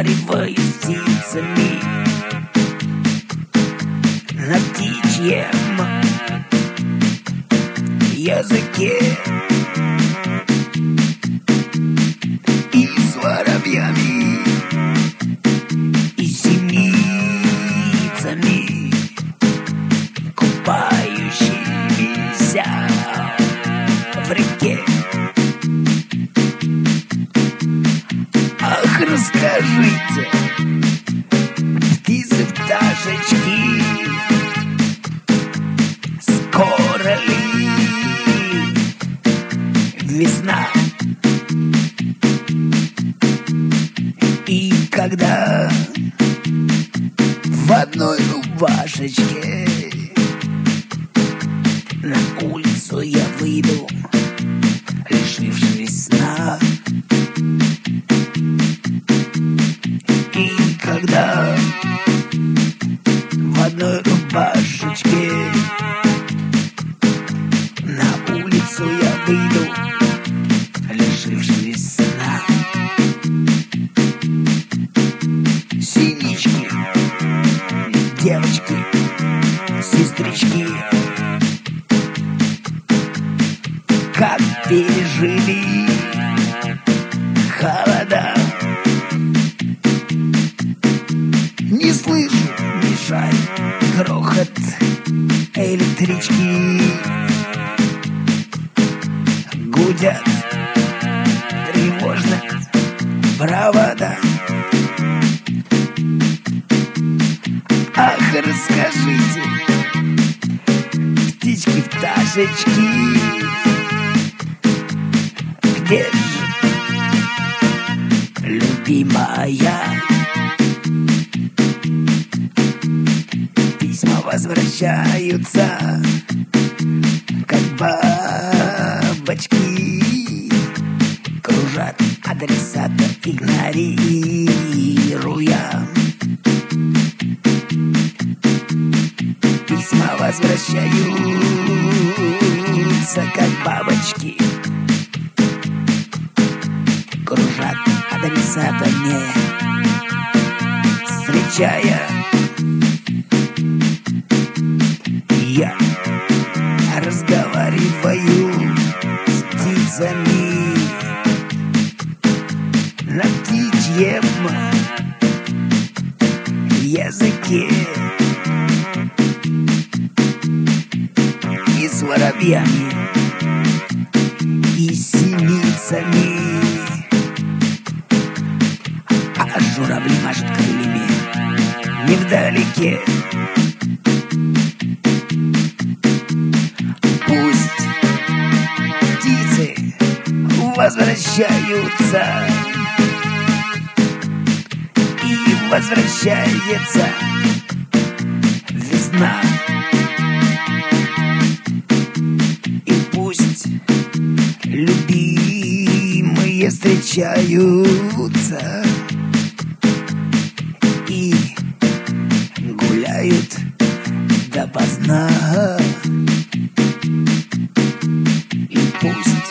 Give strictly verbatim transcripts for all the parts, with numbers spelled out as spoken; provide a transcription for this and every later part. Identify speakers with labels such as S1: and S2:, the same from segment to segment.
S1: разговариваю с птицами на птичьем языке и с воробьями, и синицами, купающимися в реке. Ах, расскажите, птицы, пташечки, скоро ли весна? И когда в одной рубашечке на улицу я выйду, лишившись сна? И когда в одной рубашечке на улицу я выйду, лишившись сна? Синички, девочки, сестрички, как пережили холода. Не слышу ни шаль, грохот электрички, гудят тревожно провода. Ах, расскажите, птички, пташечки, где же любимая? Письма возвращаются, как бабочки, кружат адресата, игнорируя. Письма возвращаются, как бабочки, кружат адресата, не встречая. Я разговариваю с птицами на птичьем языке и с воробьями, и с синицами, а журавли машут крыльями невдалеке. Пусть птицы возвращаются, и возвращается весна. И пусть любимые встречаются и гуляют допоздна. И пусть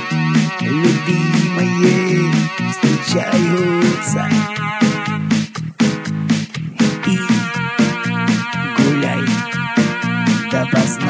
S1: любимые встречаются и гуляют допоздна.